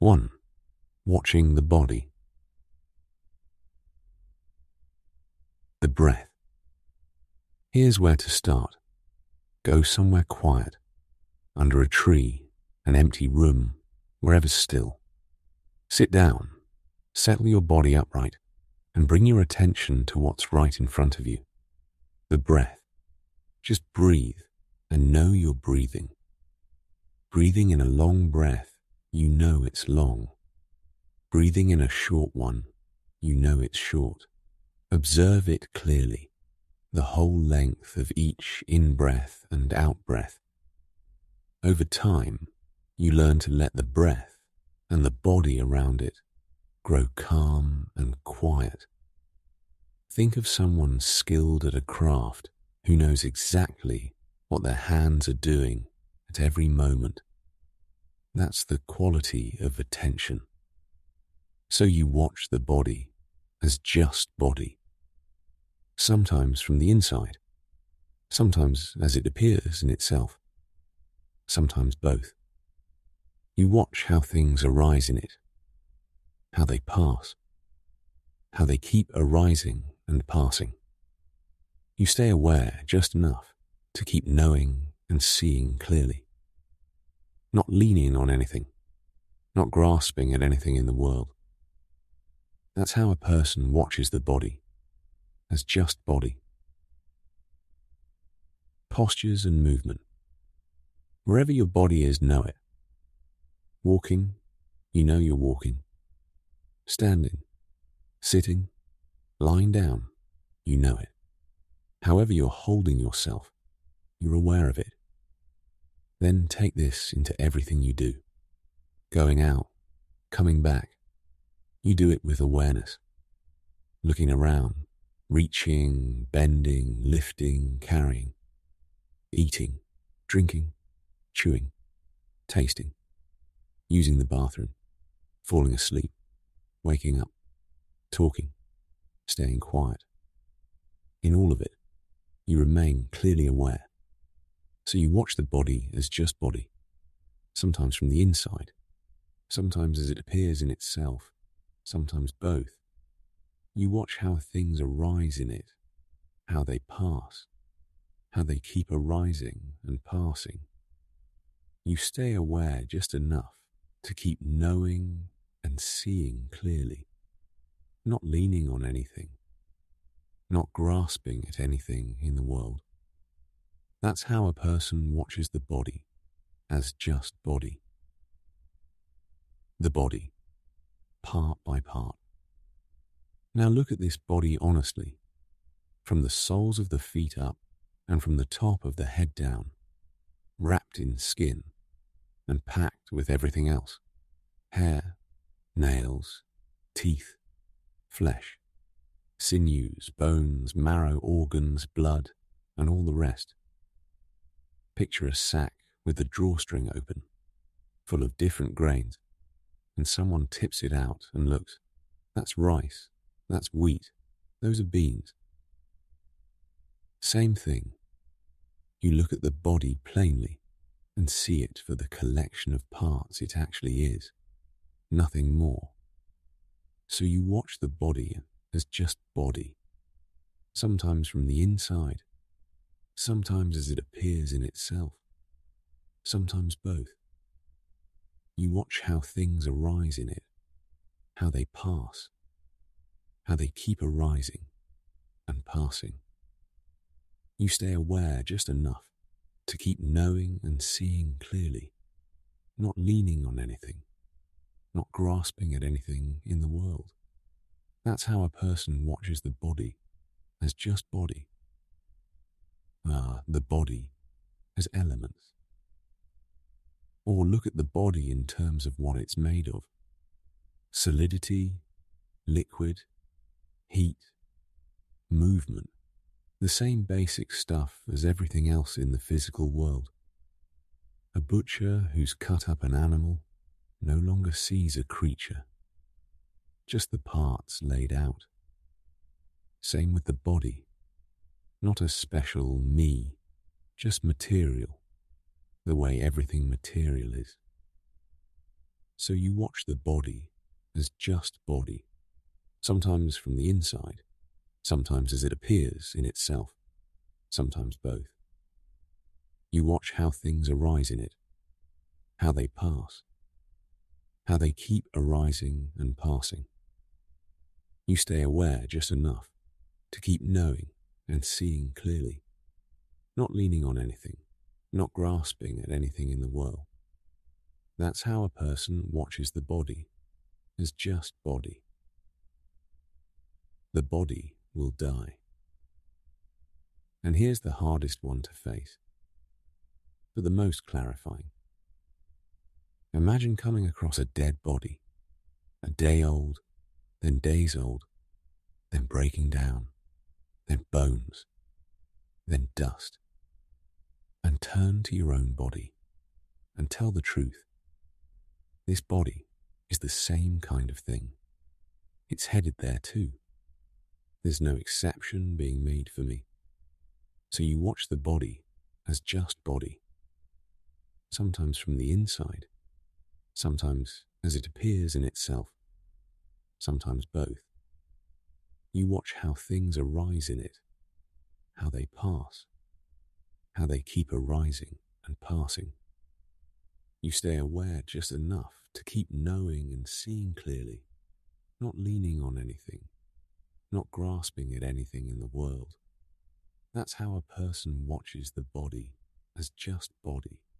1. Watching the body. The breath. Here's where to start. Go somewhere quiet, under a tree, an empty room, wherever's still. Sit down, settle your body upright, and bring your attention to what's right in front of you. The breath. Just breathe and know you're breathing. Breathing in a long breath, you know it's long. Breathing in a short one, you know it's short. Observe it clearly, the whole length of each in-breath and out-breath. Over time, you learn to let the breath and the body around it grow calm and quiet. Think of someone skilled at a craft who knows exactly what their hands are doing at every moment. That's the quality of attention. So you watch the body as just body. Sometimes from the inside, sometimes as it appears in itself, sometimes both. You watch how things arise in it, how they pass, how they keep arising and passing. You stay aware just enough to keep knowing and seeing clearly, not leaning on anything, not grasping at anything in the world. That's how a person watches the body, as just body. Postures and movement. Wherever your body is, know it. Walking, you know you're walking. Standing, sitting, lying down, you know it. However you're holding yourself, you're aware of it. Then take this into everything you do. Going out, coming back, you do it with awareness. Looking around, reaching, bending, lifting, carrying. Eating, drinking, chewing, tasting. Using the bathroom, falling asleep, waking up, talking, staying quiet. In all of it, you remain clearly aware. So you watch the body as just body, sometimes from the inside, sometimes as it appears in itself, sometimes both. You watch how things arise in it, how they pass, how they keep arising and passing. You stay aware just enough to keep knowing and seeing clearly, not leaning on anything, not grasping at anything in the world. That's how a person watches the body as just body. The body, part by part. Now look at this body honestly, from the soles of the feet up and from the top of the head down, wrapped in skin and packed with everything else. Hair, nails, teeth, flesh, sinews, bones, marrow, organs, blood, and all the rest. Picture a sack with the drawstring open, full of different grains, and someone tips it out and looks. That's rice, that's wheat, those are beans. Same thing. You look at the body plainly and see it for the collection of parts it actually is, nothing more. So you watch the body as just body, sometimes from the inside, sometimes as it appears in itself, sometimes both. You watch how things arise in it, how they pass, how they keep arising and passing. You stay aware just enough to keep knowing and seeing clearly, not leaning on anything, not grasping at anything in the world. That's how a person watches the body as just body. The body as elements. Or look at the body in terms of what it's made of. Solidity, liquid, heat, movement. The same basic stuff as everything else in the physical world. A butcher who's cut up an animal no longer sees a creature, just the parts laid out. Same with the body, not a special me, just material, the way everything material is. So you watch the body as just body, sometimes from the inside, sometimes as it appears in itself, sometimes both. You watch how things arise in it, how they pass, how they keep arising and passing. You stay aware just enough to keep knowing and seeing clearly, not leaning on anything, not grasping at anything in the world. That's how a person watches the body as just body. The body will die. And here's the hardest one to face, but the most clarifying. Imagine coming across a dead body, a day old, then days old, then breaking down, then bones, then dust, and turn to your own body and tell the truth. This body is the same kind of thing. It's headed there too. There's no exception being made for me. So you watch the body as just body, sometimes from the inside, sometimes as it appears in itself, sometimes both. You watch how things arise in it, how they pass, how they keep arising and passing. You stay aware just enough to keep knowing and seeing clearly, not leaning on anything, not grasping at anything in the world. That's how a person watches the body as just body.